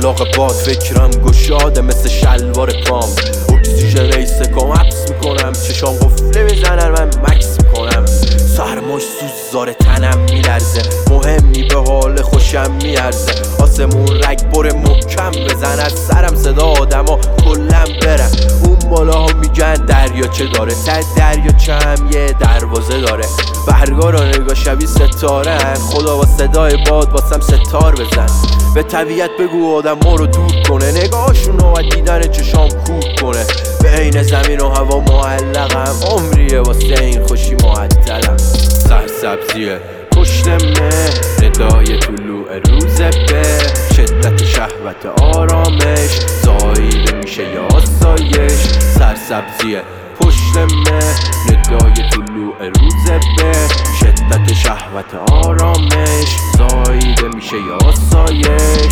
شلاق باد فکرم گشاده مثل شلوار پام، اکسیژن ایستکام حبس میکنم، چشام قفله بزنن من مکس میکنم، سرماش سوزاره تنم میلرزه، مهمی به حال خوشم میارزه، آسمون رگبار محکم بزن، از سرم صدا آدما کلم برم، اون بالاها میگن دریاچه داره، ته دریاچه هم یه دروازه داره، برگارا نگاه شبیه ستاره، خدا با صدای باد واسم ستار بزن، به طبیعت بگو آدم ما رو دور کنه، نگاهشون و دیدن چشام کور کنه، بین زمین و هوا معلقم، عمریه واسه این خوشی معطلم، سرسبزیه پشت مه، ندای طلوع روز به شدت شهوت آرامش، زاییده میشه یا آسایش، سرسبزیه پشت مه، ندای طلوع روز به شدت شهوت آرامش، زاییده میشه یا آسایش.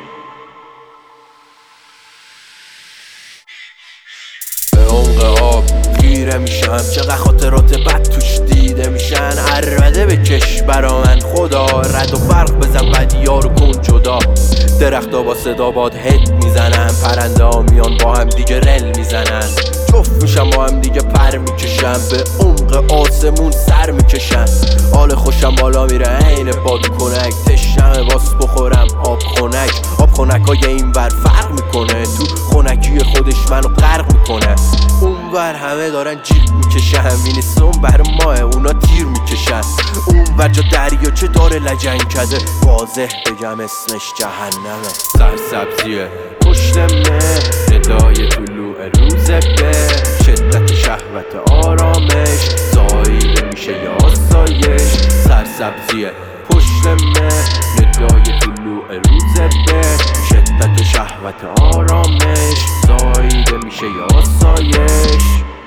به عمق آب خیره میشم، چقدر خاطرات بد توش دیده میشن، عربده بکش برا من خدا، رد و فرق بزن بدیار رو کن جدا، درختا با صدا باد هد میزنن، پرنده ها میان با هم دیگه رل میزنن، جفت میشم با هم دیگه پر میکشم، به عمق آسمون سر میکشن، حال خوشم بالا میره عین بادکنک، تشنمه باس بخورم آب خنک، آب خنک های این ور فرق میکنه، تو خنکی خودش منو غرق میکنه، اون ور همه دارن جیغ میکشن، وینستون بر ماه اونا تیر میکشن، اون ور جا دریاچه داره لجنگکده، واضح بگم اسمش جهنمه، سرسبزیه پشت مه، ندای طلوع روز به شدت شهوت آرامش، زاییده میشه یا آسایش، سرسبزیه پشت مه، ندای طلوع روز به شدت شهوت آرامش، زاییده میشه یا آسایش.